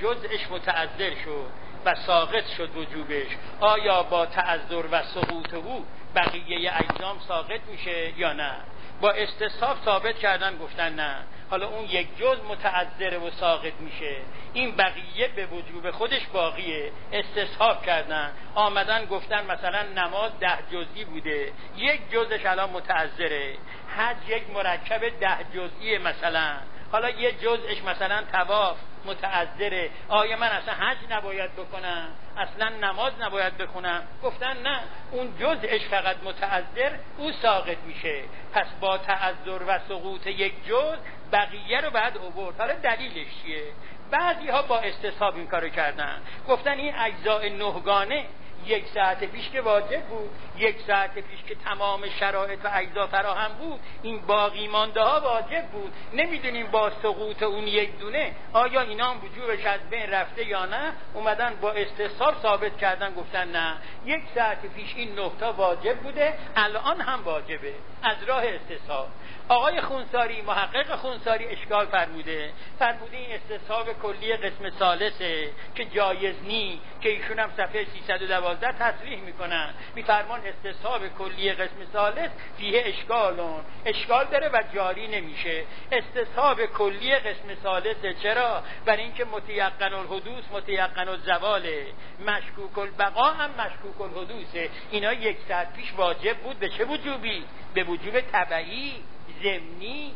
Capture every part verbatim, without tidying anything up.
جزءش متعذر شد و ساقط شد وجوبش، آیا با تعذر و سقوط او بقیه اجزام ساقط میشه یا نه؟ با استصحاب ثابت کردن، گفتن نه، حالا اون یک جز متعذر و ساقط میشه، این بقیه به وجوب خودش باقیه. استصحاب کردن، آمدن گفتن مثلا نماز ده جزئی بوده، یک جزش الان متعذره، حج یک مرکب ده جزئی مثلا، حالا یه جزش مثلا طواف متعذره، آیا من اصلا حج نباید بکنم، اصلا نماز نباید بخونم؟ گفتن نه، اون جزش فقط متعذر، او ساقط میشه. پس با تعذر و سقوط یک جز بقیه رو بعد آورد. حالا دلیلش چیه؟ بعضی ها با استصحاب این کارو کردن، گفتن این اجزاء نهگانه یک ساعت پیش که واجب بود، یک ساعت پیش که تمام شرایط و اجزا فراهم بود، این باقی مانده ها واجب بود، نمیدونیم با سقوط اون یک دونه آیا اینا هم وجوبش از بین رفته یا نه. اومدن با استصحاب ثابت کردن، گفتن نه، یک ساعت پیش این نه تا واجب بوده، الان هم واجبه، از راه استصحاب. آقای خونساری، محقق خونساری اشکال فرموده، فرموده این استصحاب کلی قسم ثالثه که جایز نی، که ایشون هم صفحه سیصد و دوازده تصریح میکنن، میفرمان استصحاب کلی قسم ثالث فیه اشکالون، اشکال داره و جاری نمیشه. استصحاب کلی قسم ثالثه، چرا؟ برای اینکه متیقن الحدوث متیقن الزواله، مشکوک البقا هم مشکوک الحدوثه. اینا یک ساعت پیش واجب بود، به چه وجوبی؟ به وجوب تبعی، ضمنی،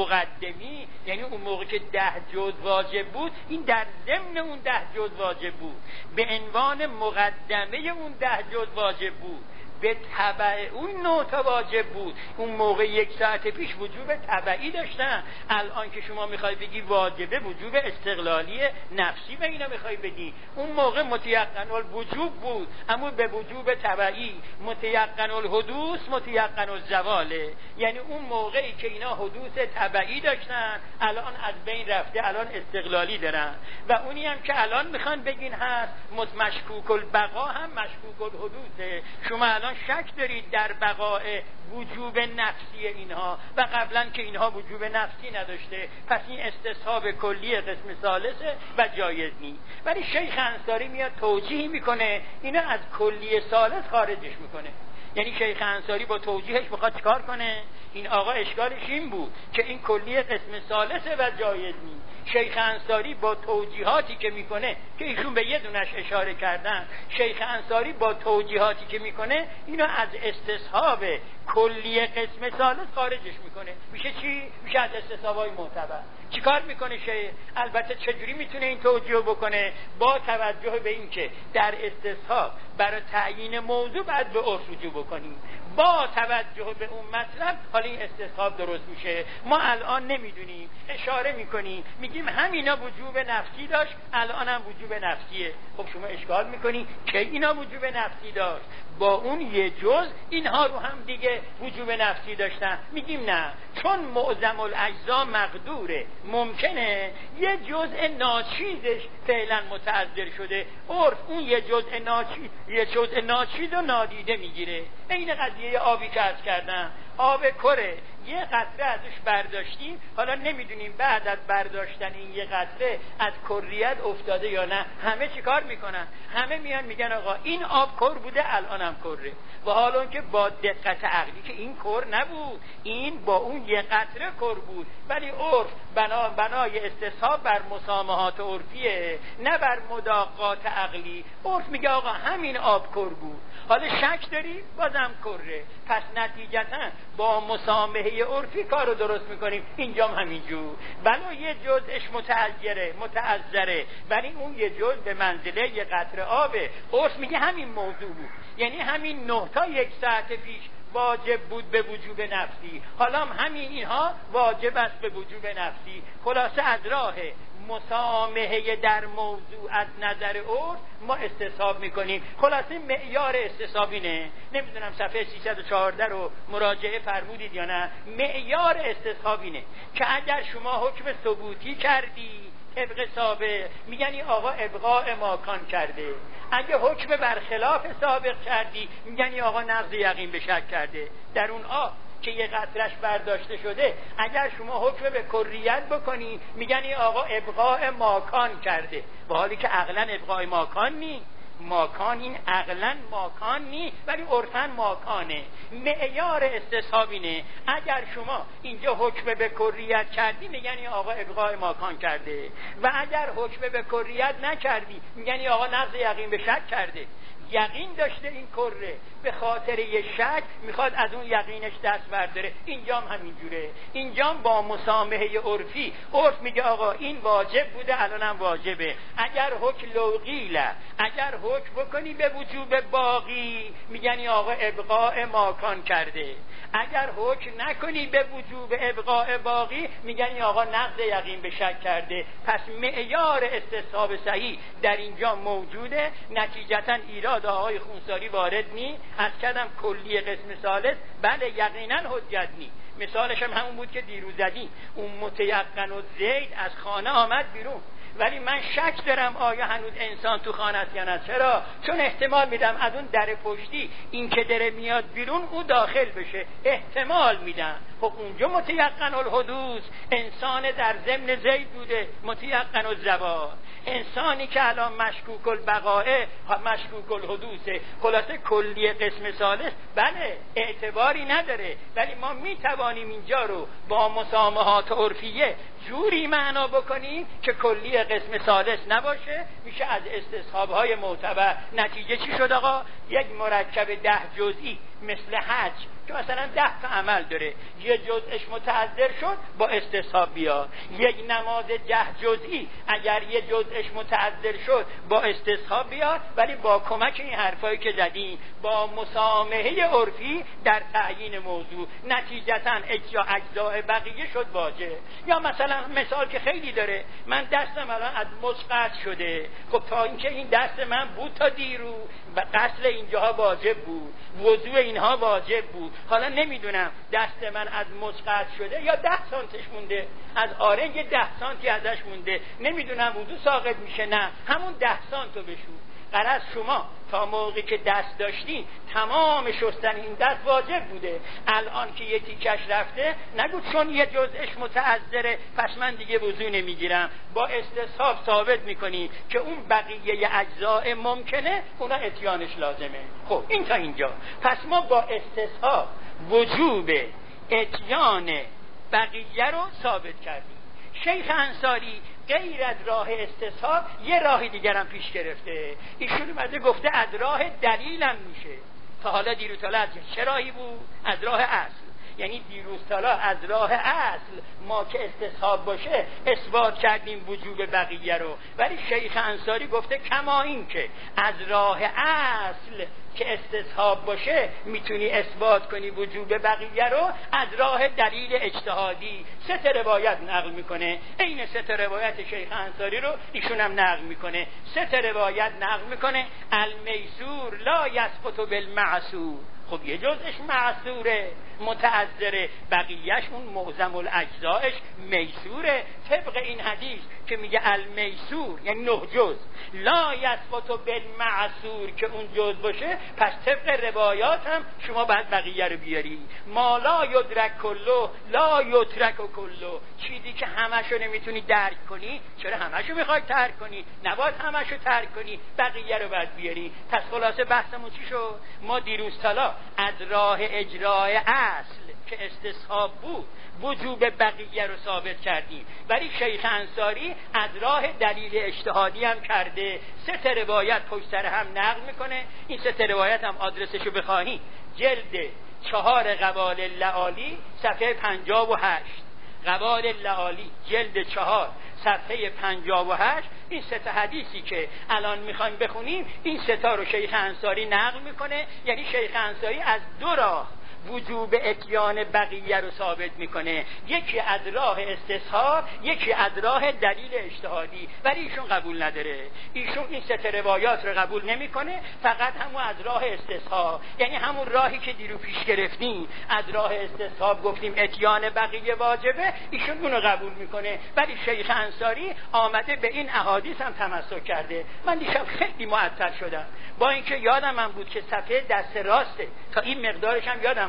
مقدمی. یعنی اون موقع که ده جز واجب بود، این در ضمن اون ده جز واجب بود، به عنوان مقدمه اون ده جز واجب بود، به تبع اون نه تا واجب بود. اون موقع یک ساعت پیش وجوب تبعی داشتن، الان که شما میخوای بگی واجبه، وجوب استقلالی نفسی به اینا میخوای بگی. اون موقع متیقن الوجوب بود، اما به وجوب تبعی، متیقن الحدوث متیقن الزواله. یعنی اون موقعی که اینا حدوث تبعی داشتن، الان از بین رفته، الان استقلالی دارن. و اونی هم که الان میخوان بگین هست مشکوک البقا هم مشکوک الحدوثه. شما الان شک دارید در بقاء وجوب نفسی اینها و قبلا که اینها وجوب نفسی نداشته، پس این استصحاب کلی قسم ثالثه و جایز نیست. ولی شیخ انصاری میاد توجیه میکنه، اینا از کلی ثالث خارجش میکنه. یعنی شیخ انصاری با توجیهش بخواد چکار کنه؟ این آقا اشکالش این بود که این کلی قسم ثالثه و جایز نیست. شیخ انصاری با توجیهاتی که میکنه، که ایشون به یه دونش اشاره کردن، شیخ انصاری با توجیهاتی که میکنه اینو از استصحاب کلی قسم ثالث خارجش میکنه. میشه چی؟ میشه از استصحابای معتبر. چیکار میکنه شیخ؟ البته چجوری میتونه این توجیه بکنه؟ با توجه به این که در استصحاب برای تعیین موضوع باید به عرف رجوع بکنیم، با توجه به اون مطلب حالا این استصحاب درست میشه. ما الان نمیدونیم، اشاره میکنیم، میگیم همینا وجوب نفسی داشت، الان هم وجوب نفسیه. خب شما اشکال میکنی که اینا وجوب نفسی داشت، با اون یه جز اینها رو هم دیگه وجوب نفسی داشتن. میگیم نه، چون معظم الاجزا مقدوره، ممکنه یه جزء ناچیزش فعلا متعذر شده، عرف اون یه جزء ناچیز یه جزء ناچیز رو نادیده میگیره. این قضیه آبی که عرض کردم، آب کره، یه قطره ازش برداشتیم، حالا نمیدونیم بعد از برداشتن این یه قطره از کریت افتاده یا نه. همه چی کار میکنن؟ همه میان میگن آقا این آب کر بوده، الان هم کره، و حالا که با دقت عقلی که این کر نبود، این با اون یه قطره کر بود. ولی عرف بنا بنای استصحاب بر مسامحات عرفیه، نه بر مداقات عقلی. عرف میگه آقا همین آب کر بود، حالا شک داری بازم کره، پس نتیجتا با مسامحه عرفی کارو درست میکنیم. اینجام همینجور، بنا یه جزءش متعذره متعذره ولی اون یه جزء به منزله یه قطره آبه. عرف میگه همین موضوع بود، یعنی همین نه تا یک ساعت پیش واجب بود به وجوب نفسی، حالا هم همین اینها واجب است به وجوب نفسی. خلاصه از راه مسامحه در موضوع از نظر عرف ما استصحاب میکنیم. خلاصه معیار استصحاب اینه، نمیدونم صفحه سیصد و چهارده رو مراجعه فرمودید یا نه. معیار استصحاب اینه که اگر شما حکم ثبوتی کردی طبق سابق، میگن این آقا ابقاء ماکان کرده. اگه حکم برخلاف سابق کردی، میگن این آقا نقض یقین به شک کرده. در اون آ که یه قطرش برداشته شده، اگر شما حکم به کریت بکنی میگن این آقا ابقاء ماکان کرده، با حالی که عقلا ابقاء ماکان نی. ماکان این عقلا ماکان نی، ولی عرفاً ماکانه. معیار استصحاب اینه اگر شما اینجا حکم به کریت کردی میگن این آقا ابقاء ماکان کرده، و اگر حکم به کریت نکردی میگن این آقا نقض یقین به شک کرده. یقین داشته این کره، به خاطر یه شک میخواد از اون یقینش دست برداره. اینجام همینجوره، اینجام با مسامحه عرفی، عرف میگه آقا این واجب بوده الانم واجبه. اگر حکم لوقیله، اگر حکم بکنی به وجوب باقی میگن این آقا ابقاء ماکان کرده، اگر حکم نکنی به وجوب ابقاء باقی میگن این آقا نقض یقین به شک کرده. پس معیار استصحاب صحیح در اینجا موجوده. نتیجتا ایراد آقای خونساری وارد نی. از کردم کلی قسم ثالث بله یقینا حجت نی. مثالش هم همون بود که دیروز زدیم، اون متیقن و زید از خانه آمد بیرون، ولی من شک دارم آیا هنوز انسان تو خانه است یا نه. چرا؟ چون احتمال میدم از اون در پشتی این که داره میاد بیرون او داخل بشه، احتمال میدم. خب اونجا متیقن الحدوث، انسان در ضمن زید بوده، متیقن الزوال. انسانی که الان مشکوک البقائه، مشکوک الحدوثه. خلاصه کلی قسم ثالث بله اعتباری نداره، ولی ما میتوانیم اینجا رو با مسامحات عرفیه جوری معنا بکنیم که کلی قسم ثالث نباشه، میشه از استصحاب‌های معتبر. نتیجه چی شد آقا؟ یک مرکب ده جزئی مثل حج که مثلا ده تا عمل داره، یه جزءش متعذر شد با استصحاب بیار. یک نماز ده جزئی اگر یه جزءش متعذر شد با استصحاب بیار، ولی با کمک این حرفایی که زدیم با مسامحه عرفی در تعیین موضوع، نتیجتا اجزا اجزاء بقیه شد واجب. یا مثلا مثال که خیلی داره، من دستم الان از مسقط شده، خب تا اینکه این دست من بود تا دیرو و غسل اینجاها واجب بود، وضوء اینها واجب بود، حالا نمیدونم دست من از مسقط شده یا ده سانتش مونده، از آرنج ده سانتی ازش مونده، نمیدونم وضوء ساقط میشه نه، همون ده سانتو بشو. غرض شما تا موقعی که دست داشتین تمام شستن این دست واجب بوده، الان که یه تیکش رفته نگو چون یه جزءش متعذره پس من دیگه وضو نمیگیرم. با استصحاب ثابت میکنی که اون بقیه اجزاء ممکنه اونا اتیانش لازمه. خب این تا اینجا. پس ما با استصحاب وجوب اتیان بقیه رو ثابت کردیم. شیخ انصاری غیر از راه استصحاب یه راه دیگرم پیش گرفته. ایشون اومده گفته از راه دلیلم میشه. تا حالا دیروز حالا از چه راهی بود؟ از راه اصل. یعنی دیروز حالا از راه اصل ما که استصحاب باشه اثبات کردیم وجوب بقیه رو، ولی شیخ انصاری گفته کما این که از راه اصل که استصحاب باشه میتونی اثبات کنی وجوب بقیه رو، از راه دلیل اجتهادی سه تا روایت نقل میکنه. این سه تا روایت شیخ انصاری رو ایشون هم نقل میکنه. سه تا روایت نقل میکنه. المیسور لا یسقط بالمعسور. خب یه جزش معسوره متعذره، بقیهش اون معظم الاجزایش میسوره. طبق این حدیث که میگه المیسور یعنی نه جز، لا یسقط بالمعسور که اون جز باشه، پس طبق روایات هم شما باید بقیه رو بیاری. ما لا یدرک کلو لا یترک کلو، چیزی که همشو نمیتونی درک کنی چرا همشو میخوای ترک کنی؟ نباید همشو ترک کنی، بقیه رو باید بیاری. پس خلاصه بحثمون چی شد؟ ما دیروز طلا از راه اجرای اصل که استصحاب بود وجوب بقیه رو ثابت کردیم، ولی شیخ انصاری از راه دلیل اجتهادی هم کرده. سه تا روایت پشت سر هم نقل میکنه. این سه تا روایت هم آدرسشو بخواهی جلد چهار قوال لعالی صفحه پنجاه و هشت، قوال لعالی جلد چهار صفحه پنجاه و هشت. این سه تا حدیثی که الان میخوایم بخونیم این سه تا رو شیخ انصاری نقل میکنه. یعنی شیخ انصاری از دو راه وجوب اتیان بقیه رو ثابت میکنه، یکی از راه استصحاب، یکی از راه دلیل اجتهادی، ولی ایشون قبول نداره. ایشون این سه تا روایات رو قبول نمیکنه، فقط همون از راه استصحاب، یعنی همون راهی که دیرو پیش گرفتیم از راه استصحاب گفتیم اتیان بقیه واجبه، ایشون اون رو قبول میکنه. ولی شیخ انصاری آمده به این احادیث هم تمسک کرده. من دیشب خیلی معطل شدم، با اینکه یادم من بود که صفحه دست راسته، تا این مقدارش هم یادم بود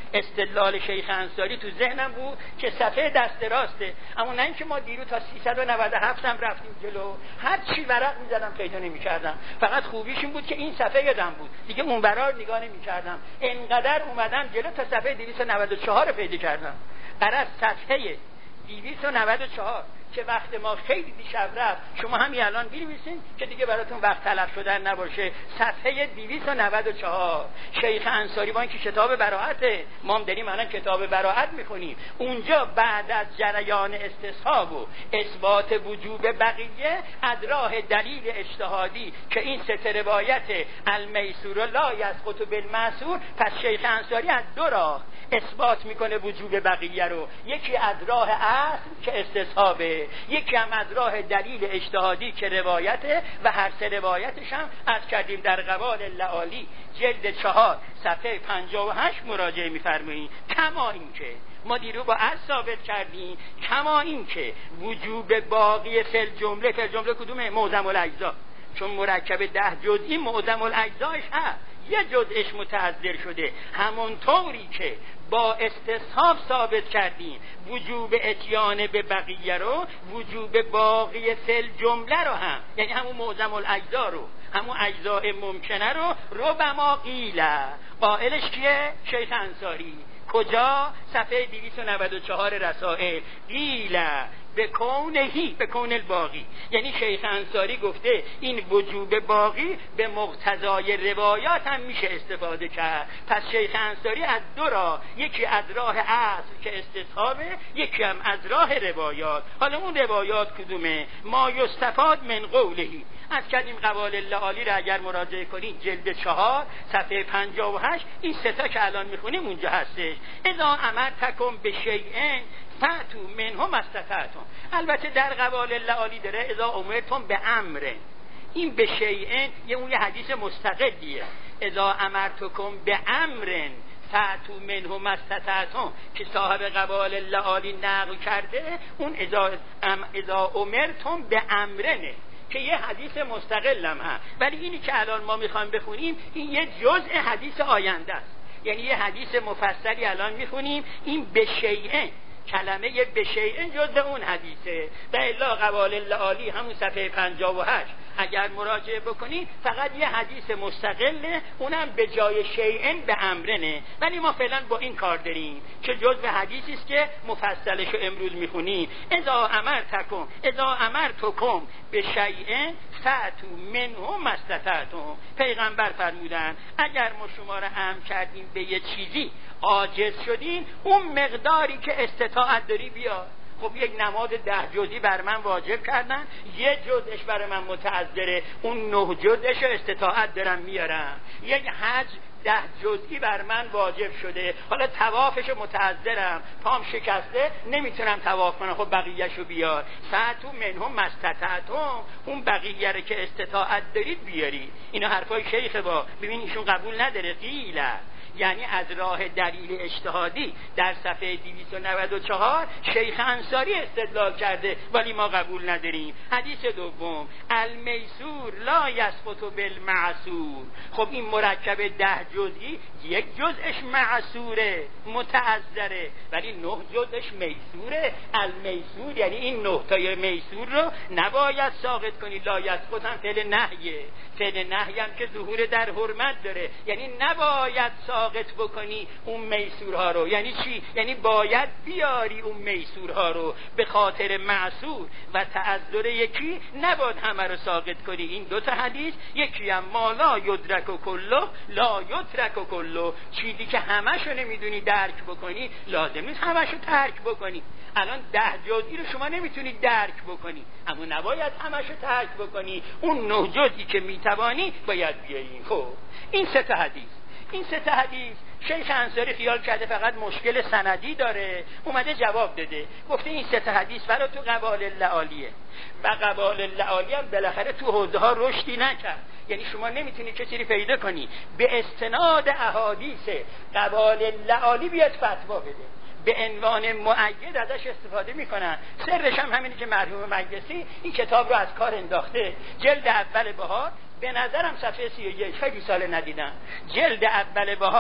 استدلال شیخ انصاری تو ذهنم بود که صفحه دست راسته، اما نه اینکه ما دیرو تا سیصد و نود و هفت هم رفتیم جلو، هر چی ورق می‌زدم پیدا نمی‌کردم. فقط خوبیش این بود که این صفحه یادم بود، دیگه اون برار نگاه نمی‌کردم. انقدر اومدم جلو تا صفحه دویست و نود و چهار پیدا کردم. برای صفحه دویست و نود و چهار که وقت ما خیلی دیشب رفت، شما همین الان بنویسین که دیگه براتون وقت تلف شدن نباشه. صفحه دویست و نود و چهار شیخ انصاری با اینکه کتاب براءته، ما هم داریم الان کتاب براءت میخونیم، اونجا بعد از جریان استصحاب و اثبات وجوب بقیه از راه دلیل اجتهادی که این سه روایت المیسور لا یسقط بالمعسور، پس شیخ انصاری از دو راه اثبات میکنه وجوب بقیه رو، یکی از راه اصل که استصحابه، یکی هم از راه دلیل اجتهادی که روایته، و هر سه روایتش هم از کردیم در قوال لعالی جلد چهار صفحه پنجاه و هشت مراجعه میفرماییم. کما این که ما دیرو با اصل ثابت کردیم، کما این که وجوب باقی فل جمله، فل جمله کدومه؟ معظم الاجزا، چون مرکب ده جزئی معظم الاجزاش هست، یه جزءش متعذر شده، همونطوری که با استصحاب ثابت کردیم وجوب اتیان به بقیه رو، وجوب باقی فل جمله رو هم، یعنی همون معظم الاجزا رو، همون اجزاء ممکنه رو، ربما قیله، قائلش کیه؟ شیخ انصاری. کجا؟ صفحه دویست و نود و چهار رسائل. قیله به کونهی، به کون الباقی، یعنی شیخ انصاری گفته این وجوب باقی به مقتضای روایات هم میشه استفاده کرد. پس شیخ انصاری از دو راه، یکی از راه اصل که استصحابه، یکی هم از راه روایات. حالا اون روایات کدومه؟ ما یستفاد من قولهی، از کردیم قوال لعالی را اگر مراجعه کنید جلد چهار صفحه پنجاه و هشت، این سه تا که الان میخونیم اونجا هستش. اذا امرتکم به شیئن فاتو منهم استطعتم. البته در قوال لعالی داره اذا امرتم به امر، این به شیئن یه اون یه حدیث مستقلیه. اذا امرتکم به امر فاتو منهم استطعتم که صاحب قوال لعالی نقل کرده، اون اذا ام اذا امرتم به امرنه که یه حدیث مستقل هم هست، ولی اینی که الان ما میخوایم بخونیم این یه جزء حدیث آینده است، یعنی یه حدیث مفصلی الان میخونیم. این به شیئن، کلمه به شیئن جزء اون حدیثه. و الا قوال لعالی همون صفحه پنجاه و هشت اگر مراجعه بکنید فقط یه حدیث مستقله، اونم به جای شیئن به امرنه، ولی ما فعلا با این کار داریم که جزء حدیثی است که مفصلشو امروز میخونیم. اذا امرتکم اذا امرتکم به شیئن فاتو منهم استطعتم. پیغمبر فرمودن اگر ما شما را امر کردیم به یه چیزی عاجز شدین، اون مقداری که استطاعت داری بیار. خب یک نماز ده جزئی بر من واجب کردن، یه جزش برای من متعذره، اون نه جزش استطاعت دارم میارم. یک حج ده جزئی بر من واجب شده، حالا طوافش متعذرم، پام شکسته نمیتونم طواف کنم، خب بقیهشو بیار. ساعتو منهم استطعتم، اون بقیه رو که استطاعت دارید بیارید. اینا حرفای شیخ با ببین ایشون قبول نداره. قیله یعنی از راه دلیل اجتهادی در صفحه دویست و نود و چهار شیخ انصاری استدلال کرده، ولی ما قبول نداریم. حدیث دوم المیسور لا یسقط بالمعسور. خب این مرکب ده جزئی یک جزءش معسوره، متعذره، ولی نه جزءش میسوره. المیسور یعنی این نه تای میسور رو نباید ساقط کنی. لا یسقط هم فعل نهیه، فعل نهی هم که ظهور در حرمت داره، یعنی نباید ساقط بکنی اون میسورها رو. یعنی چی؟ یعنی باید بیاری اون میسورها رو به خاطر معسور و تعذر یکی، نباید همه رو ساقط کنی. این دو تا حدیث، یکی هم ما لا یدرک و کلو لا یترک و کلو، چیزی که همشو نمیدونی درک بکنی لازم نیست همشو ترک بکنی. الان ده جزئی رو شما نمیتونی درک بکنی، اما نباید همشو ترک بکنی، اون نه جزئی که میتوانی باید بیاری. خب این سه تا حدیث این سه تا حدیث شیخ انصاری خیال کرده فقط مشکل سندی داره، اومده جواب داده، گفته این سه تا حدیث برای تو قوال لعالیه، و قوال لعالی هم بالاخره تو حوزه ها رشدی نکرد. یعنی شما نمیتونی کسی رو پیدا کنی به استناد احادیث قوال لعالی بیاد فتوا بده، به عنوان مؤید ازش استفاده میکنن. سرش هم همینه که مرحوم مجلسی این کتاب رو از کار انداخته. جلد اول بهار، به نظرم صفحه سی و یک، خیلی سال ندیدم، جلد اول بهار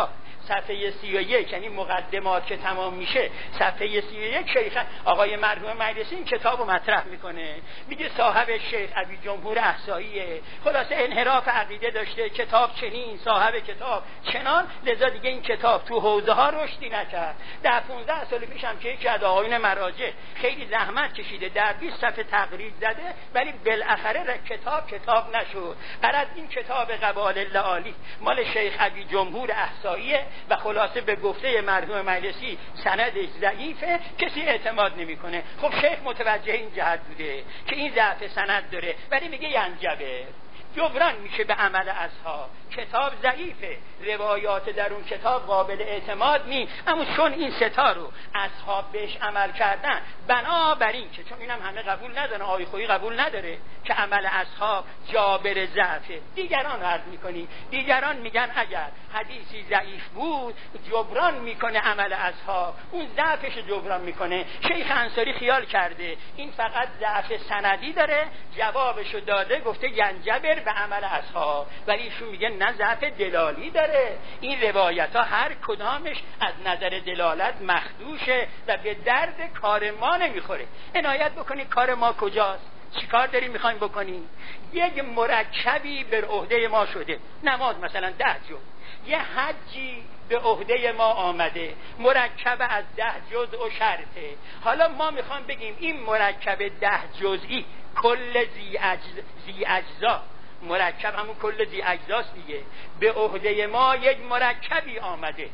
صفحه سی و یک، یعنی مقدمات که تمام میشه صفحه سی و یک، شیخ آقای مرحوم مجلسی این کتاب رو مطرح میکنه، میگه صاحب شیخ ابی جمهور احصاییه، خلاصه انحراف عقیده داشته، کتاب چنین، صاحب کتاب چنان، لذا دیگه این کتاب تو حوزه ها رشدی نکرد. در پانزده سال پیش هم که یکی از آقایون مراجع خیلی زحمت کشیده، در بیست صفحه تقریر زده، ولی بالاخره کتاب کتاب نشد. غرض این کتاب قبال العالی مال شیخ ابی جمهور احصاییه و خلاصه به گفته مرحوم مجلسی سندش ضعیفه، کسی اعتماد نمیکنه. خب شیخ متوجه این جهت بوده که این ضعف سند داره، ولی میگه ینجبر، جبران میشه به عمل اصحاب. کتاب ضعیفه، روایات در اون کتاب قابل اعتماد نیست، اما چون این ستا رو اصحاب بهش عمل کردن، بنابراین که چون اینم همه قبول ندارن، آقای خویی قبول نداره که عمل اصحاب جابر ضعفه، دیگران عرض میکنی، دیگران میگن اگر حدیثی ضعیف بود جبران میکنه عمل اصحاب، اون ضعفش جبران میکنه. شیخ انصاری خیال کرده این فقط ضعف سندی داره، جوابشو داده، گفته ینجبر به عمل اصحاب، ولی ایشون میگه نه، ضعف دلالی داره. این روایت ها هر کدامش از نظر دلالت مخدوشه و به درد کار ما نمیخوره. عنایت بکنید کار ما کجاست، چی کار داریم میخوایم بکنیم؟ یک مرکبی بر عهده ما شده، نماز مثلا ده جز، یه حجی به عهده ما آمده، مرکب از ده جزء و شرطه. حالا ما میخوام بگیم این مرکب ده جزئی کل زی, اجز... زی اجزا، مرکب همون کل زی اجزاست دیگه، به عهده ما یک مرکبی آمده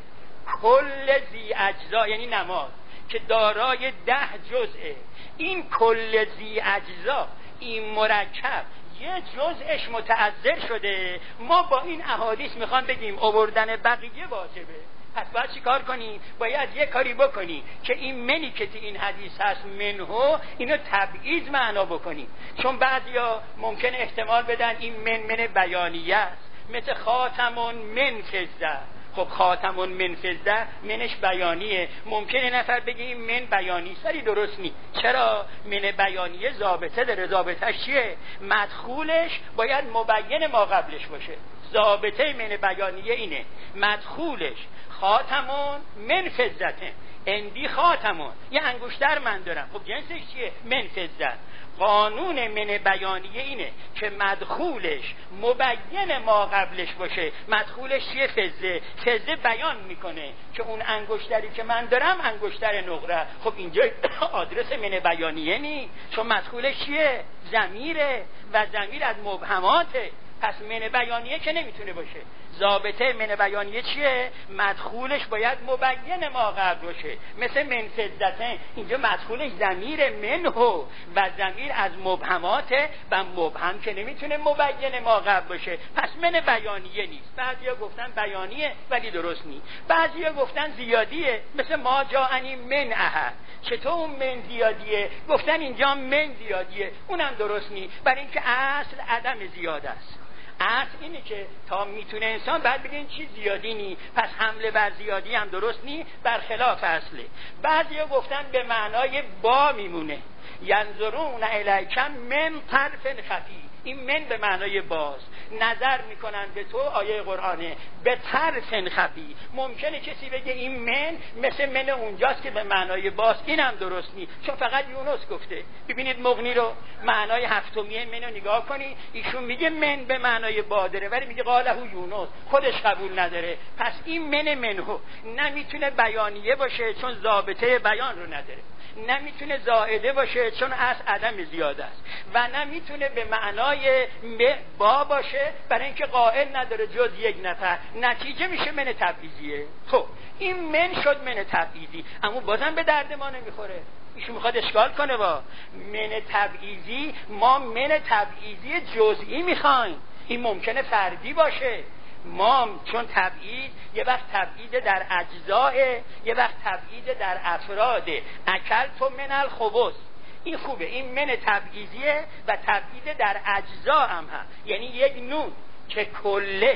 کل زی اجزا، یعنی نماز که دارای ده جزءه. این کل زی اجزا، این مرکب یه جزءش متعذر شده، ما با این احادیث میخوام بگیم آوردن بقیه واجبه. پس باید چی کار کنی؟ باید یه کاری بکنی که این منی که تو این حدیث هست منهو، اینو تبعیض معنا بکنی، چون بعضیا ممکن احتمال بدن این من من بیانیه است، مثل خاتمون من فضه. خب خاتمون من فضه منش بیانیه، ممکنه نفر بگه این من بیانی، سری درست نی. چرا؟ من بیانیه ضابطه داره، ضابطهش چیه؟ مدخولش باید مبین ما قبلش باشه. ضابطه من بیانیه اینه، مدخولش خاتمون من فضته، اندی خاتمون، یه انگشتر من دارم، خب جنسش چیه؟ من فضه. قانون من بیانیه اینه که مدخولش مبین ما قبلش باشه. مدخولش چیه؟ فضه. فضه بیان میکنه که اون انگشتری که من دارم انگشتر نقره. خب اینجا آدرس من بیانیه نی، چون مدخولش چیه؟ ضمیره و ضمیر از مبهماته، پس من بیانیه که نمیتونه باشه. ضابطه من بیانیه چیه؟ مدخولش باید مبین ما قبل باشه، مثل من فضته، اینجا مدخولش ضمیر منهو و ضمیر از مبهماته و مبهم که نمیتونه مبین ما قبل باشه، پس من بیانیه نیست. بعضیا گفتن بیانیه ولی درست نیست، بعضیا گفتن زیادیه، مثل ما جاءنی من احد. چطور اون من زیادیه؟ گفتن اینجا من زیادیه، اونم درست نیست، برای اینکه اصل عدم زیاده است. اصل اینه که تا میتونه انسان بعد بگین چی زیادی نی، پس حمله بر زیادی هم درست نی، برخلاف اصله. بعضیا گفتن به معنای با میمونه، ینظرون الیک من طرف خفی، این من به معنای باز، نظر میکنن به تو، آیه قرآنه، به طرف خفی. ممکنه کسی بگه این من مثل من اونجاست که به معنای باز، اینم درست نیست، چون فقط یونس گفته. ببینید مغنی رو، معنای هفتمیه من رو نگاه کنی، ایشون میگه من به معنای با داره، ولی میگه قاله یونس، خودش قبول نداره. پس این من منهو نمیتونه بیانیه باشه چون ضابطه بیان رو نداره، نمیتونه زائده باشه چون اصل عدم زیاده است، و نمیتونه به معنای با باشه برای اینکه قائل نداره جز یک نفر. نتیجه میشه من تبعیضیه. خب این من شد من تبعیضی، اما بازم به درد ما نمیخوره. ایشون میخواد اشکال کنه با من تبعیضی، ما من تبعیضی جزئی میخوایم، این ممکنه فردی باشه. ما چون تبعید یه وقت تبعید در اجزاء، یه وقت تبعید در افراده. اکل تو من الخبث، این خوبه، این من تبعیضیه و تبعید در اجزا هم هست، یعنی یک نون که کله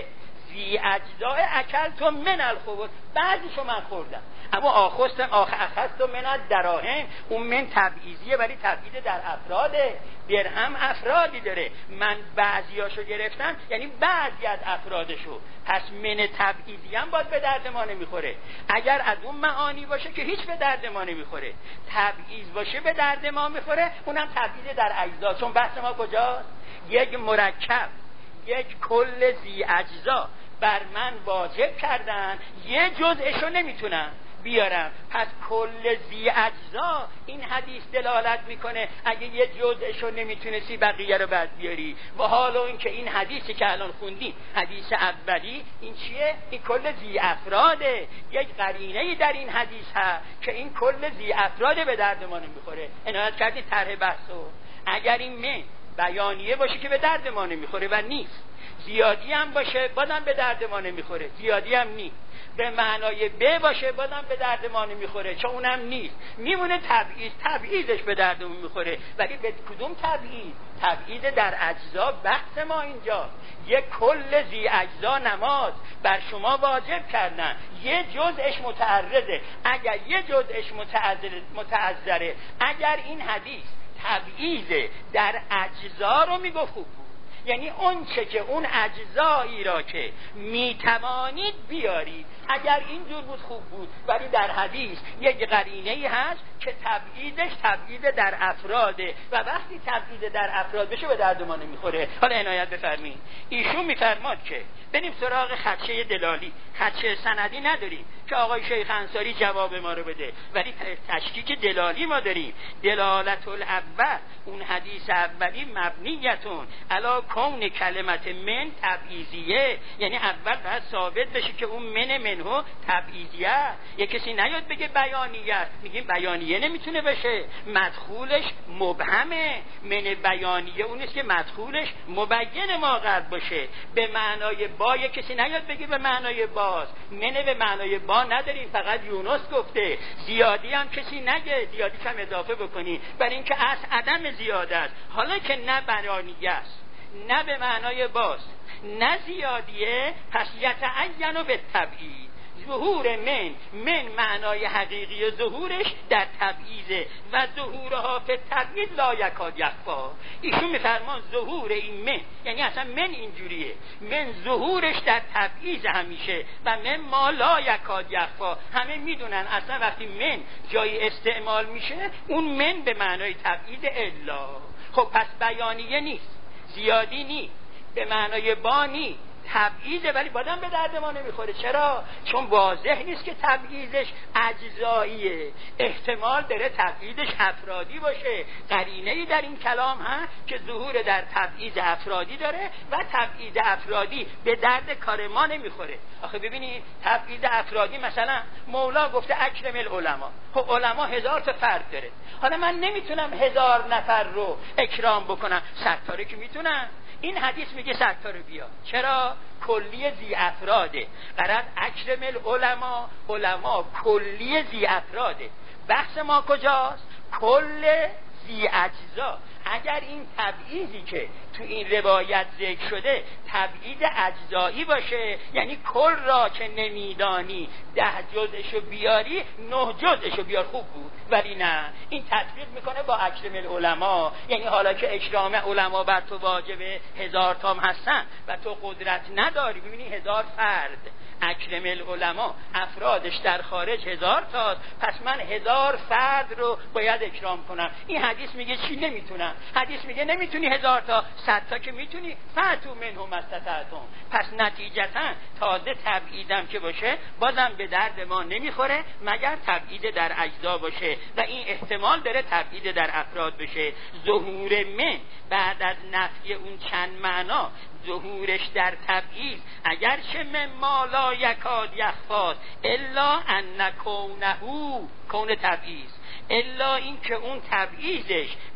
فی اجزاء اکلتم من الخبث، بعضیشو من خوردم، اما آخستم آخ اخذتم من الدراهم، اون من تبعیضیه ولی تبعیض در افراده، درهم افرادی داره، من بعضیاشو گرفتم یعنی بعضی از افرادشو، پس من تبعیضی هم باید به درد ما نمیخوره. اگر از اون معانی باشه که هیچ به درد ما نمیخوره، تبعیض باشه به درد ما میخوره، اونم تبعیض در اجزا. چون بحث ما کجاست؟ یک مرکب، یک کل ذی اجزا بر من واجب کردن، یه جزءشو نمیتونم بیارم، پس کل ذی اجزا این حدیث دلالت میکنه اگه یه جزءشو نمیتونستی بقیه رو بعد بیاری. و حالا این که این حدیثی که الان خوندی حدیث اولی این چیه؟ این کل ذی افراده. یک قرینه‌ای در این حدیث هست که این کل ذی افراده به درد ما نمیخوره. عنایت کردی طرح بحثو. اگر این من بیانیه باشه که به درد ما نمیخوره و نیست، زیادی هم باشه بازم به درد ما نمیخوره، زیادی هم نیست، به معنای ب باشه بازم به درد ما نمیخوره چون اونم نیست، میمونه تبعیض، تبعیضش به دردمون میخوره. ولی به کدوم تبعیض؟ تبعیض در اجزا. بحث ما اینجا یک کل ذی اجزا نماز بر شما واجب کردن، یه جزءش متعرضه، اگر یه جزءش متعذره، اگر این حدیث تبعیض در اجزا رو میگفت خوب بود، یعنی اون چه که اون اجزایی را که میتوانید بیارید، اگر اینجور بود خوب بود. ولی در حدیث یک قرینه‌ای هست که تبعیضش تبعیض در افراده و وقتی تبعیض در افراد بشه به درد ما نمیخوره. حالا عنایت بفرمایید، ایشون میفرماد که بریم سراغ خدشه دلالی، خدشه سندی نداریم که آقای شیخ انصاری جواب ما رو بده، ولی تشکیک دلالی ما داریم. دلالت الاول، اون حدیث اولی مبنیتون علی کون کلمت من تبعیضیه، یعنی اول باید ثابت بشه که اون من منو تبعیضیه. یه کسی نیاد بگه بیانیه، میگیم بیانیه نمیتونه بشه، مدخولش مبهمه. من بیانیه اون است که مدخولش مبین ما قد باشه. به معنای با یه کسی نیاد بگه به معنای باز، من به معنای با نداریم، فقط یونس گفته. زیادی هم کسی نگه، زیادی کم اضافه بکنی، برای اینکه اصل عدم زیاده است. حالا که نه بیانیه است، نه به معنای باز، نه زیادیه، پس یتعین به تبعیض. ظهور من، من معنای حقیقی ظهورش در تبعیضه و ظهورها فی تبعیض لا یکاد یخفا. ایشون میفرمان ظهور این من، یعنی اصلا من اینجوریه، من ظهورش در تبعیض همیشه و من ما لا یکاد یخفا. همه میدونن اصلا وقتی من جای استعمال میشه اون من به معنای تبعیض الا. خب پس بیانیه نیست، زیادی نیست، به معنای با نیست، تبعیضه، ولی بادم به درد ما نمیخوره. چرا؟ چون واضح نیست که تبعیضش اجزاییه، احتمال داره تبعیضش افرادی باشه. قرینه‌ای در این کلام هست که ظهور در تبعیض افرادی داره و تبعیض افرادی به درد کار ما نمیخوره. آخه ببینید تبعیض افرادی، مثلا مولا گفته اکرم العلماء، خب علما هزار تا فرد داره، حالا من نمیتونم هزار نفر رو اکرام بکنم، ستاره که میتونم. این حدیث میگه ستاره بیا. چرا؟ کلی ذی افراده. قرار اکرم العلماء، علما کلی ذی افراده. بحث ما کجاست؟ کل ذی اجزا. اگر این تبعیضی که تو این روایت ذکر شده تبعیض اجزایی باشه، یعنی کل را که نمیدانی ده جزءشو بیاری، نه جزءشو بیار، خوب بود. ولی نه، این تطبیق میکنه با اکرم العلماء، یعنی حالا که اکرام علما بر تو واجبه، هزار تام هستن و تو قدرت نداری، ببینی هزار فرد، اکرم العلماء افرادش در خارج هزار تاست، پس من هزار فرد رو باید اکرام کنم. این حدیث میگه چی؟ نمیتونم. حدیث میگه نمیتونی هزار تا، صد تا که میتونی، فاتو منهم استطعتم. پس نتیجتا تازه تبعیدم که باشه بازم به درد ما نمیخوره مگر تبعید در اجزا باشه و این احتمال داره تبعید در افراد بشه. ظهور من بعد از نفی اون چند معنا، ظهورش در تبعیض اگرچه من ما لا یکاد یخفا الا ان کونه کون تبعیض، الا این که اون تبعیضش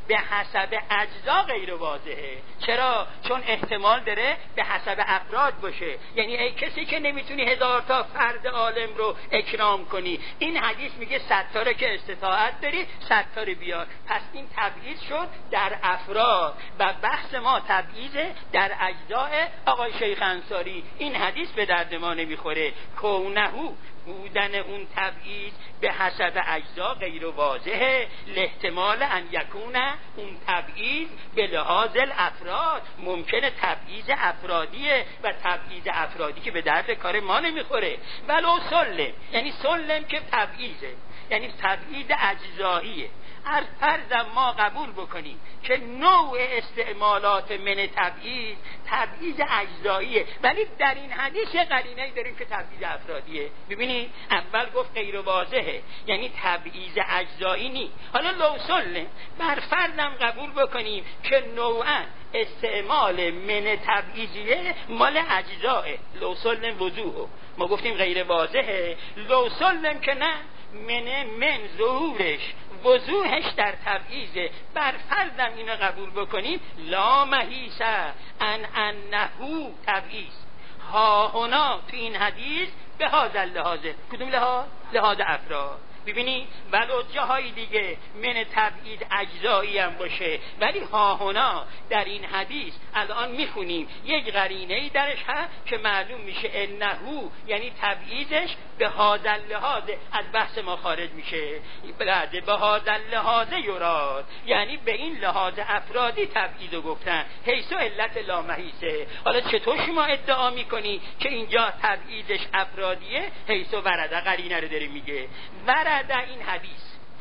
به حسب اجزا غیر واضحه. چرا؟ چون احتمال داره به حسب افراد باشه. یعنی ای کسی که نمیتونی هزار تا فرد عالم رو اکرام کنی، این حدیث میگه صد تا رو که استطاعت داری صد تا رو بیار. پس این تبعیض شد در افراد و بحث ما تبعیض در اجزاء. آقای شیخ انصاری این حدیث به درد ما نمیخوره. کونهو بودن اون تبعیض به حسب اجزا غیر واضحه، لاحتمال ان یکون اون تبعیض به لحاظ الافراد. ممکنه تبعیض افرادیه و تبعیض افرادی که به درد کار ما نمیخوره. ولو سلم، یعنی سلم که تبعیضه، یعنی تبعیض اجزاییه. هر فرض ما قبول بکنیم که نوع استعمالات من تبعیض تبعیض اجزاییه، ولی در این حدیث یه قرینه‌ای داریم که تبعیض افرادیه. ببینید اول گفت غیر واضحه، یعنی تبعیض اجزایی نی. حالا لو سلم، بر فردم قبول بکنیم که نوعا استعمال من تبعیضیه مال اجزاه. لو سلم وضوحه، ما گفتیم غیر واضحه. لو سلم که نه، من من ظهورش وضوحش در تبعیضه. بر فرضم اینو قبول بکنیم لا محیصه ان انهو تبعیض ها هنا تو این حدیث به هذا اللحاظ. کدوم لحاظ؟ لحاظ افراد. ببینی ولو جاهای دیگه من تبعیض اجزایی هم باشه، ولی ها هنا در این حدیث الان میخونیم یک قرینه‌ای درش هست که معلوم میشه انهو یعنی تبعیضش به هذا اللحاظ از بحث ما خارج میشه. بعد به هذا اللحاظ یراد، یعنی به این لحاظ افرادی تبعیض گفتن حیث علت لا محیصه. حالا چطور شما ادعا میکنی که اینجا تبعیضش افرادیه؟ حیث ورده قرینه رو داره میگه. ورده این حدیث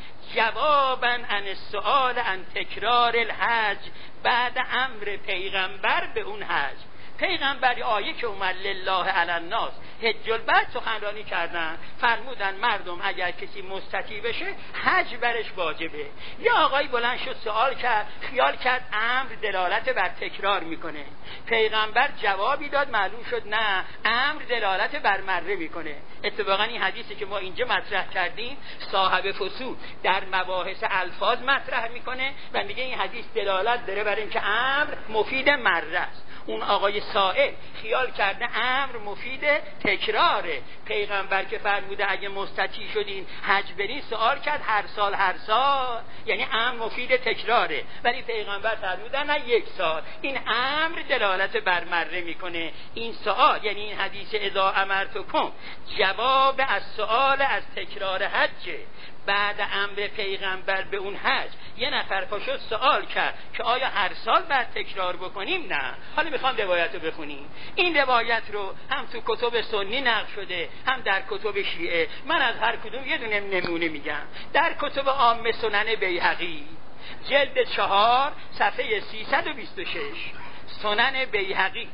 جوابا عن السؤال عن تکرار الحج بعد امر پیغمبر به اون حج. پیغمبر آیه که اومد لله علی الناس حج البیت سخنرانی کردن، فرمودن مردم اگر کسی مستطیع بشه حج برش واجبه. یا آقای بلند شد سوال کرد، خیال کرد امر دلالت بر تکرار میکنه. پیغمبر جوابی داد، معلوم شد نه، امر دلالت بر مره میکنه. اتفاقا این حدیثی که ما اینجا مطرح کردیم صاحب فصول در مباحث الفاظ مطرح میکنه و میگه این حدیث دلالت داره بر اینکه امر مفید مره است. اون آقای سائل خیال کرده امر مفید تکراره. پیغمبر که فرموده اگه مستطیع شدین حج برین، سوال کرد هر سال هر سال، یعنی امر مفید تکراره. ولی پیغمبر فرموده نه یک سال. این امر دلالت بر مره میکنه. این سوال یعنی این حدیث اذا امرتکم جواب از سوال از تکرار حج بعد امر پیغمبر به اون حج. یه نفر پاشو سوال کرد که آیا هر سال بعد تکرار بکنیم؟ نه. حالا میخوام روایت رو بخونیم. این روایت رو هم تو کتب سنی نقل شده، هم در کتب شیعه. من از هر کدوم یه دونه نمونه میگم. در کتب عامه سنن بیهقی جلد چهار صفحه سیصد و بیست و شش، سنن بیهقی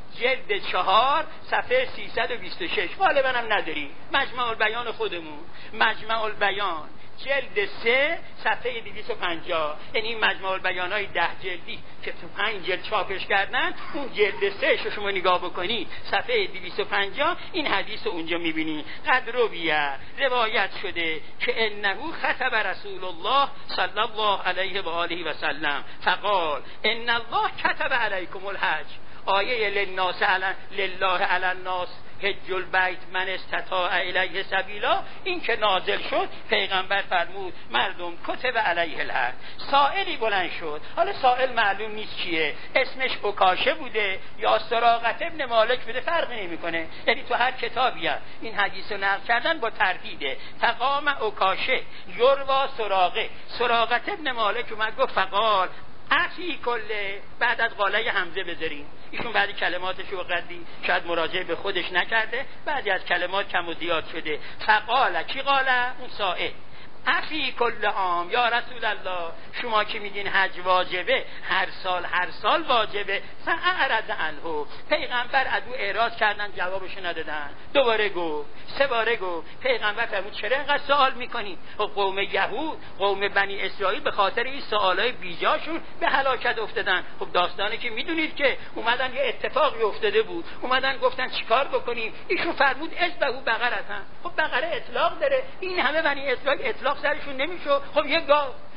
جلد چهار صفحه سیصد و بیست و شش. غالبا هم نداری، مجمع البیان خودمون، مجمع البیان جلد سه صفحه دویست و پنجاه. یعنی این مجمع البیان های ده جلدی که تو پنج جلد چاپش کردن، اون جلد سه شو شما نگاه بکنی صفحه دویست و پنجاه این حدیث رو اونجا میبینی. قد رویه روایت شده که انه خطب رسول الله صلی الله علیه و آله و سلم فقال ان الله كتب علیکم الحج. آیه للناس علی لله علی الناس حج البیت من استطاع الیه سبیلا، این که نازل شد پیغمبر فرمود مردم کتب علیه الحج. سائلی بلند شد، حالا سائل معلوم نیست کیه، اسمش عکاشه بوده یا سراقت ابن مالک بوده، فرق نمیکنه. یعنی تو هر کتابی هست این حدیث رو نقل کردن با تردیده. فقام عکاشه یروا سراقه، سراقت ابن مالک اومد گفت فقال اخی کله، بعد از قاله حمزه بذاریم. ایشون بعضی کلماتش رو قدی شاید مراجعه به خودش نکرده، بعضی از کلمات کم و زیاد شده. فقاله، کی قاله؟ اون سائل. افی کل عام یا رسول الله، شما که میگین حج واجبه، هر سال هر سال واجبه، فاعرض عنه. پیغمبر از او اعراض کردن، جوابشو ندادن. دوباره گفت، سه باره گفت. پیغمبر فرمود چرا اینقدر سوال میکنین؟ قوم یهود، قوم بنی اسرائیل به خاطر این سوالای بیجاشون به هلاکت افتادن. خب داستانی که میدونید که اومدن یه اتفاقی افتاده بود، اومدن گفتن چیکار بکنیم؟ ایشون فرمود اذبحوا بقرة. خب بقره اطلاق داره، این همه بنی اسرائیل اطلاق سرشون نمیشه. خب یه گاو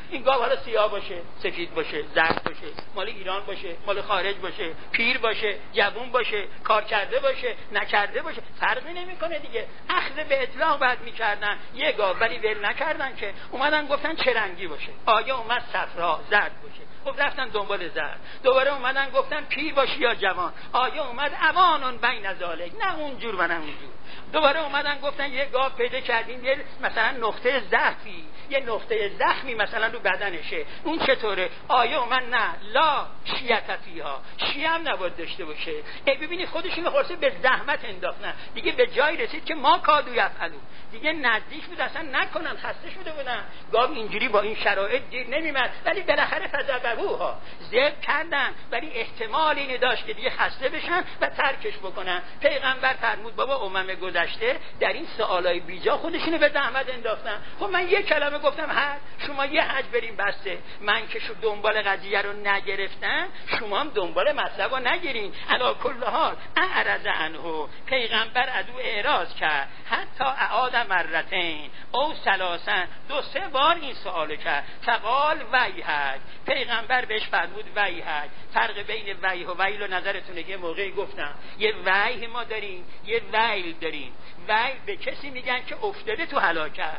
این گاو حالا سیاه باشه، سفید باشه، زرد باشه، مال ایران باشه، مال خارج باشه، پیر باشه، جوون باشه، کار کرده باشه، نکرده باشه، فرقی نمیکنه دیگه. اخذ به اطلاق بعد میکردن یه گاو، ولی ول نکردن که اومدن گفتن چه رنگی باشه. آیا اومد صفرا زرد باشه، خب رفتن دنبال زرد. دوباره اومدن گفتن پیر باشی یا جوان. آیا اومد اوانون بین ذالک، نه اونجور و نه اونجور. دوباره اومدن گفتن یه گاو پیدا کردیم یه مثلا نقطه ضعفی، یه نقطه زخمی مثلا رو بدنشه، اون چطوره؟ آیا اومد نه لا شیعت فیها، شیعه هم نباید داشته باشه. ای ببینید خودشون خلاصه به زحمت انداختن دیگه، به جای رسید که ما کادو یفعلو، دیگه نزدیک بود اصلا نکنن، خسته شده بودن. گاو اینجوری با این شرایط دیر نمیمد، ولی بالاخره فذبحوها ذبح کردن، ولی احتمال اینو داشت که دیگه خسته بشن و ترکش بکنن. پیغمبر فرمود بابا امم گذشته در این سوالای بیجا خودشونو به زحمت انداختن. خب من یک کلمه گفتم حج، شما یه حج بریم بسته. من که شو دنبال قضیه رو نگرفتم، شما هم دنبال مطلب رو نگیرین. علا کل حال اعرض عنه، پیغمبر از او اعراض کرد، حتی اعاد مرتين او ثلاثا، دو سه بار این سوالو کرد. فقال ویحک، پیغمبر بهش فرمود ویحک. فرق بین ویح و ویل و نظرتونه که موقعی گفتم یه ویح ما داریم، یه ویل داریم. ویل به کسی میگن که افتاده تو هلاکت،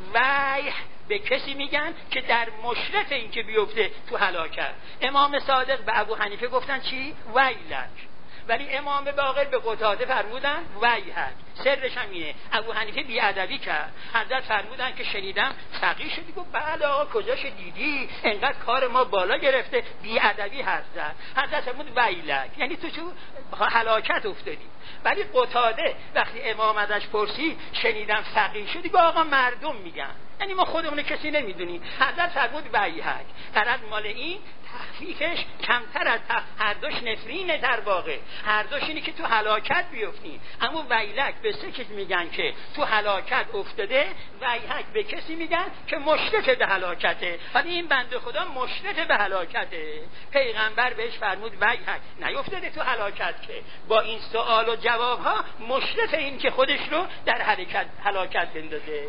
ویح به کسی میگن که در مشرف این که بیفته تو هلاکت. امام صادق به ابو حنیفه گفتن چی؟ ویلک. ولی امام باقر به قتاده فرمودن ویحک. سرش هم اینه. ابو حنیفه بیادبی کرد، حضرت فرمودن که شنیدم فقیه شدی. گفت بله آقا کجاش دیدی، انقدر کار ما بالا گرفته، بیادبی حرف زد. حضرت فرمود ویلک، یعنی تو تو هلاکت افتادی. ولی قتاده وقتی امام ازش پرسید شنیدم فقیه شدی، گفت آقا مردم میگن، یعنی ما خودمون کسی نمیدونیم. حضرت فرمود ویحک. فرض مال این تخفیفش کمتر از تخ... هر دوش نفرینه در واقع، هر دوش اینه که تو هلاکت بیفتین. اما ویلک به سه کسی میگن که تو هلاکت افتاده، ویحک به کسی میگن که مشرف به هلاکته. ولی این بنده خدا مشرف به هلاکته. پیغمبر بهش فرمود ویحک، نیفتاده تو هلاکت، که با این سوال و جواب ها مشرف این که خودش رو در هلاکت هلاکت بندازه.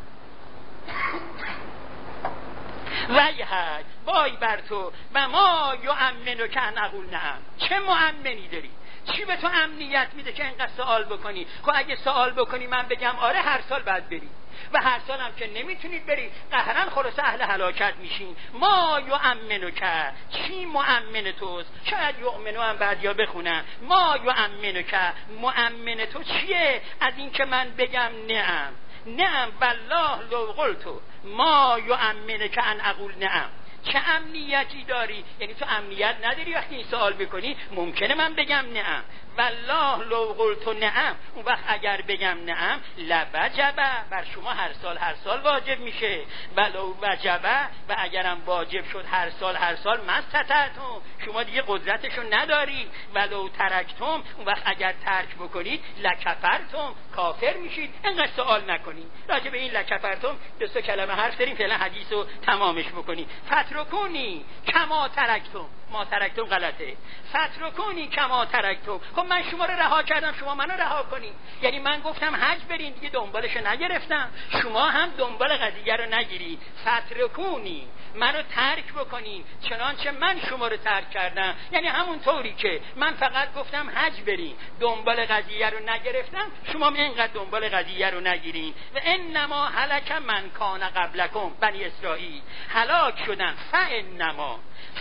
ویحک، وای بر تو، و ما یؤمنو که نقول نعم. چه مؤمنی داری؟ چی به تو امنیت میده که اینقدر سوال بکنی؟ خب اگه سوال بکنی من بگم آره هر سال باید بری، و هر سال هم که نمیتونید بری قهرن خلاص اهل هلاکت میشین. ما یؤمنو که، چی مؤمن توست؟ شاید یؤمنو هم بعد یا بخونن. ما یؤمنو که، مؤمن تو چیه از این که من بگم نعم نعم والله لو قلتو ما یؤمن که ان اقول نعم. چه امنیتی داری؟ یعنی تو امنیت نداری وقتی این سوال بکنی ممکنه من بگم نعم. والله لو قلت نعم، اون وقت اگر بگم نعم لوجبه، بر شما هر سال هر سال واجب میشه. ولو وجبه، و اگرم واجب شد هر سال هر سال مستطعتم، شما دیگه قدرتشو نداری. ولو ترکتم، اون وقت اگر ترک بکنید لکفرتم، کافر میشید. اینقدر سوال نکنید. راجع به این لکفرتم دو سه کلمه حرف داریم، فعلا حدیثو تمامش بکنید. فترکونی کما ترکتم، ما ترکتم غلطه، فترکونی کما ترکتم. خب من شما رو رها کردم، شما منو رها کنید. یعنی من گفتم حج برین دیگه، دنبالش نگرفتم، شما هم دنبال قضیه رو نگیرید. فترکونی، منو ترک بکنید چنانچه من شما رو ترک کردم. یعنی همون طوری که من فقط گفتم حج برین، دنبال قضیه رو نگرفتم، شما هم اینقدر دنبال قضیه رو نگیرین. و انما هلک من کان قبلکم، بنی اسرائیل هلاک شدن. فانما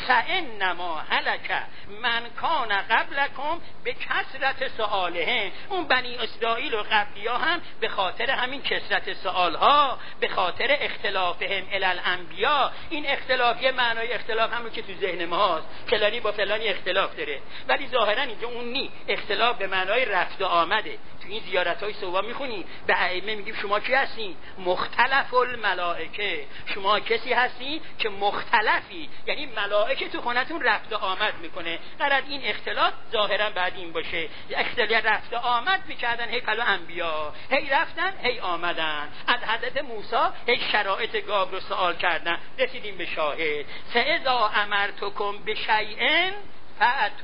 فانما هلک من کان قبلکم به کثرت سؤالهم. اون بنی اسرائیل و قبلی ها هم به خاطر همین کثرت سؤال ها، به خاطر اختلافهم الی الانبیا. این اختلاف یه معنای اختلاف همون که تو ذهن ما هست، فلانی با فلانی اختلاف داره، ولی ظاهرا اینجا اون نی، اختلاف به معنای رفت و آمده. تو این زیارت های صوبا میخونی به ائمه میگیم شما کی هستین؟ مختلف الملائکه، شما کسی هستی که مختلفی، یعنی ملائکه تو خونتون رفت و آمد میکنه. قرار این اختلاف ظاهرا بعد این باشه، اختلاف رفت و آمد میکردن هی پلو انبیا، هی رفتن هی آمدن. از حضرت موسی هی شرایط گاو رو سوال کردن، رسیدیم به شاهد. فاذا امرتکم بشیء فاتو،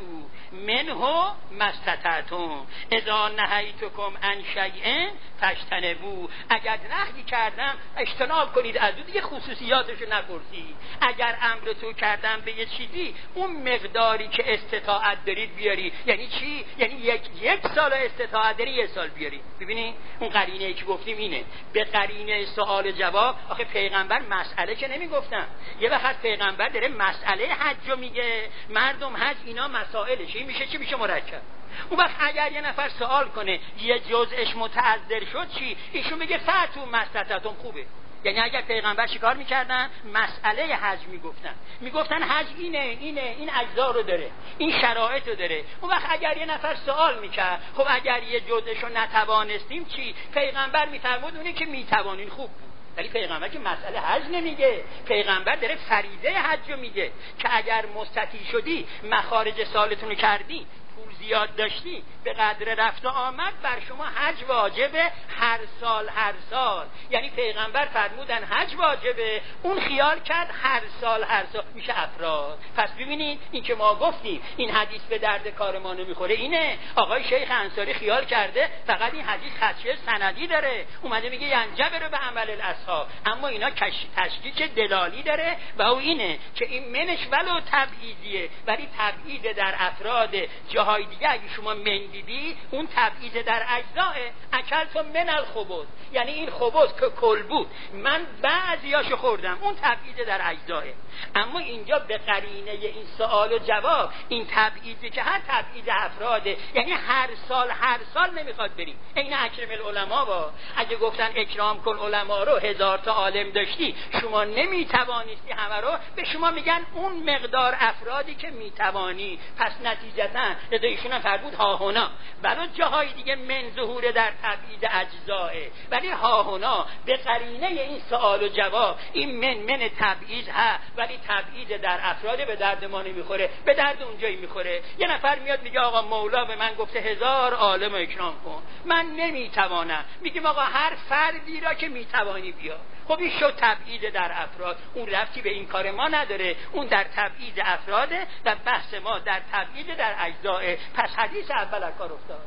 منه مستطعتم اذا نهیتکم عن شیء فاجتنبوه. اگر نهی کردم اجتناب کنید از اون، دیگه خصوصیاتشو نپرسید. اگر امر تو کردم به یه چیزی، اون مقداری که استطاعت دارید بیاری. یعنی چی؟ یعنی یک یک سال استطاعت داری یک سال بیاری. ببینید اون قرینه‌ای که گفتیم اینه. به قرینه سوال جواب، آخه پیغمبر مسئله که نمیگفتن. یه وقت پیغمبر داره مسئله حج رو میگه، مردم حج اینا مسائلش، این میشه چی؟ میشه مرکب. اون وقت اگر یه نفر سوال کنه یه جزءش متعذر شد چی؟ ایشون میگه فاتو مستطعتم. خوبه. یعنی اگر پیغمبر چیکار میکردن؟ مسئله حج میگفتن، میگفتن حج اینه اینه این اجزا رو داره، این شرایط رو داره. اون وقت اگر یه نفر سوال میکرد خب اگر یه جزءش رو نتوانستیم چی؟ پیغمبر میفرمود اونه که میتوانین. خوب بود. ولی پیغمبر که مسئله حج نمیگه، پیغمبر داره فریضه حج رو میگه که اگر مستطیع شدی، مخارج سالتون رو کردی، پول زیاد داشتی، به قدر رفت و آمد بر شما حج واجبه هر سال هر سال. یعنی پیغمبر فرمودن حج واجبه، اون خیال کرد هر سال هر سال میشه افراد. پس ببینید این که ما گفتیم این حدیث به درد کار ما نمیخوره، اینه آقای شیخ انصاری خیال کرده فقط این حدیث خدشه سندی داره، اومده میگه ینجبر به عمل الاصحاب، اما اینا تشکیک دلالی داره و او اینه که این منش ولو تبعیضیه، ولی تبعیض در افراد جاهای دیگه اگه شما من دیدی اون تبعیض در اجزاء. اکلتم من الخبز، یعنی این خبز که کل بود من بعضیاشو خوردم، اون تبعیض در اجزاء. اما اینجا به قرینه این سوال و جواب، این تبعیضی که هر تبعیض افراده، یعنی هر سال هر سال نمیخواد بریم. این اکرم العلماء با اگه گفتن اکرام کن علما رو، هزار تا عالم داشتی شما نمیتوانستی همه رو، به شما میگن اون مقدار افرادی که میتوانی. پس نتیجتا ایشون هم فرمود ها هنا، برای جاهای دیگه من ظهور در تبعیض اجزاء، ولی ها هنا به قرینه این سوال و جواب این من من تبعیض ها، ولی تبعیض در افراد به درد ما نمیخوره، به درد اونجایی میخوره. یه نفر میاد میگه آقا مولا به من گفته هزار عالم اکرام کن، من نمیتوانم. میگیم آقا هر فردی را که میتوانی بیا. خب این شد تبعیض در افراد، اون ربطی به این کار ما نداره، اون در تبعیض افراده و بحث ما در تبعیض در اجزاء. پس حدیث اول از کار افتاد.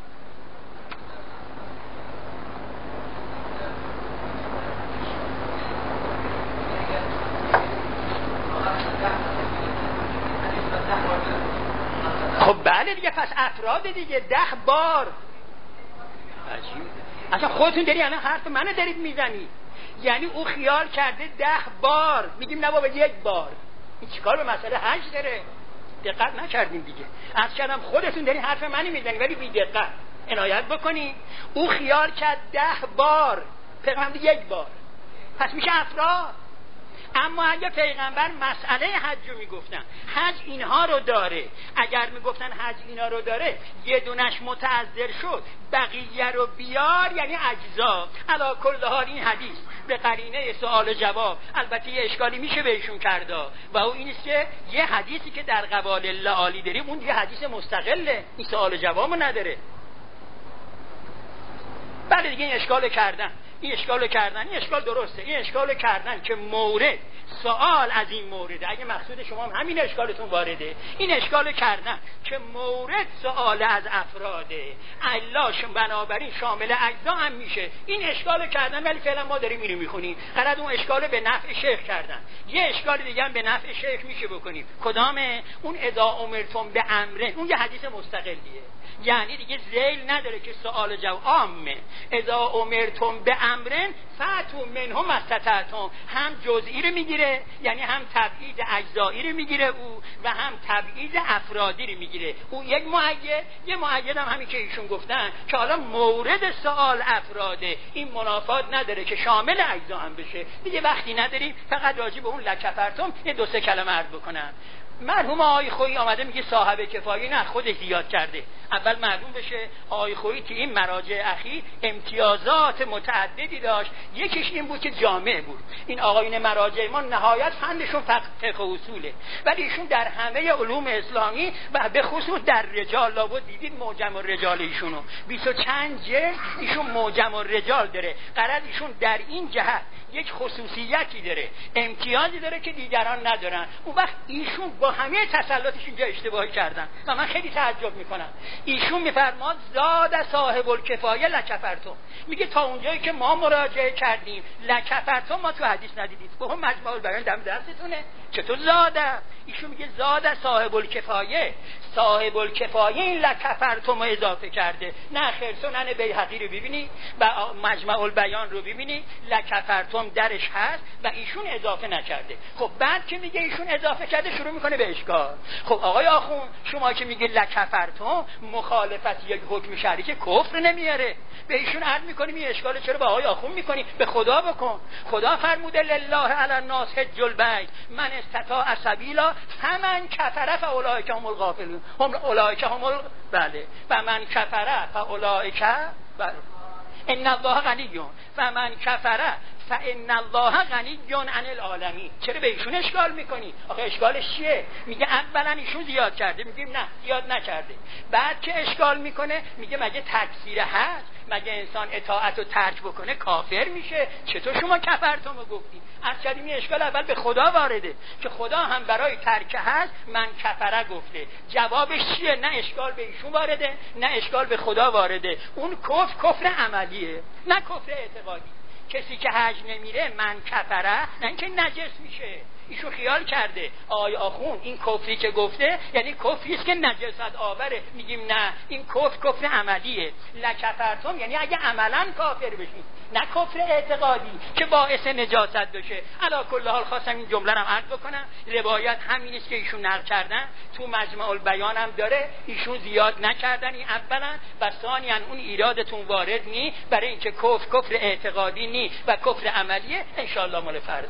خب بله دیگه، پس افراد دیگه ده بار. عجیب. اصلا خودتون داری الان حرف منو دارید میزنید. یعنی او خیال کرده ده بار، میگیم نه بابا یک بار. این چیکار به مسئله حج داره؟ دقت نکردیم دیگه. از کردم خودتون داری حرف منو میزنید ولی بی دقت عنایت بکنی. او خیال کرد ده بار، پیغمبر یک بار، پس میشه افراد. اما اگه پیغمبر مسئله حج رو میگفتن، حج اینها رو داره، اگر میگفتن حج اینا رو داره، یه دونش متعذر شد بقیه رو بیار، یعنی اجزا. علی کل حال این حدیث به قرینه سوال و جواب البته یه اشکالی میشه بهشون کرده و او اینست که یه حدیثی که در قوال الله عالی داریم اون یه حدیث مستقله، این سوال و جوابو نداره. بله دیگه این اشکال کردن این اشکال کردن این اشکال درسته، این اشکال کردن که مورد سوال از این مورده. اگه مقصود شما هم همین اشکالتون وارده، این اشکال کردن که مورد سوال از افراده، الله بنابراین شامل اجزا هم میشه، این اشکال کردن. ولی فعلا ما داریم اینو میخونیم، قرار اون اشکال به نفع شیخ کردن. یه اشکال دیگه هم به نفع شیخ میشه بکنیم. کدامه؟ اون اذا امرتم به امر، اون یه حدیث مستقلیه، یعنی دیگه ذیل نداره که سوال جواب عامه. اذا امرتم به امرن فاتوا منه ما استطعتم، هم جزئی رو میگیره، یعنی هم تبعیض اجزایی رو میگیره او و هم تبعیض افرادی رو میگیره. او یک معید، یه معید هم همین که ایشون گفتن که حالا مورد سوال افراده، این منافات نداره که شامل اجزا هم بشه. دیگه وقتی نداریم فقط راجع به اون لکفرتم یه دو سه کلمه عرض بکنم. مرحوم آقای خویی آمده میگه صاحب کفایه نه، خودش زیاد کرده. اول معلوم بشه آقای خویی که این مراجع اخیر امتیازات متعددی داشت، یکیش این بود که جامع بود. این آقایون مراجع ما نهایت فندشون فقه و اصوله، ولی ایشون در همه علوم اسلامی و به خصوص در رجال، لابد دیدید معجم الرجال ایشونو بیست و چند جلد ایشون معجم الرجال داره. قرار ایشون در این جهت یک خصوصیتی داره، امتیازی داره که دیگران ندارن. اون وقت ایشون با همه تسلطش اینجا اشتباهی کردن و من خیلی تعجب میکنم. ایشون میفرماد زاد صاحب الکفایه لکفرتم، میگه تا اونجایی که ما مراجعه کردیم لکفرتم ما تو حدیث ندیدید. به هم مجمع البیان دم دستتونه چطور زاده؟ ایشون میگه زاد صاحب الکفایه، صاحب الکفایه این لکفرتم رو اضافه کرده. نه خیر، سنن بیهقی رو ببینی و مجمع البیان رو ببینی، لکفرتم درش هست و ایشون اضافه نکرده. خب بعد که میگه ایشون اضافه کرده شروع میکنه به اشکال. خب آقای آخوند شما که میگه لکفرتم مخالفت یک حکم شرعی که کفر نمیاره، به ایشون عرض میکنیم این اشکال چرا به آقای آخوند میکنی؟ به خدا بکن. خدا فرموده لله علی الناس حج البیت من استطاع سبیلا فمن کفر فاولئک هم الغافلون هم اولئک هم ال... بله فمن کفر فاولئک بله ان الله غنی فمن کفر فان الله غنی عن العالمین. چرا به ایشون اشکال میکنی؟ آخه اشکالش چیه؟ میگه اولا ایشون زیاد کرده، میگیم نه زیاد نکرده. بعد که اشکال میکنه میگه مگه تکفیر هست؟ مگه انسان اطاعت رو ترک بکنه کافر میشه؟ چطور شما کفرتم رو گفتی؟ از کلمه اشکال اول به خدا وارده که خدا هم برای ترک هست من کفره گفته. جوابش چیه؟ نه اشکال به ایشون وارده نه اشکال به خدا وارده. اون کفر کفر عملیه نه کفر اعتقادی. کسی که حج نمیره من کفره نه اینکه نجس میشه. ایشون خیال کرده آی آخون این کفری که گفته یعنی کفری است که نجاست آوره. میگیم نه، این کفر کفر عملیه. لکفرتم یعنی اگه عملا کافر بشید، نه کفر اعتقادی که باعث نجاست بشه. علی کل حال خواستم این جمله رو عرض بکنم. روایت همین است که ایشون نقل کردن، تو مجمع البیان هم داره. ایشون زیاد نکردن این اولا و ثانیاً اون ایرادتون وارد نی، برای اینکه کفر کفر اعتقادی نی و کفر عملیه. ان شاء الله مال فرض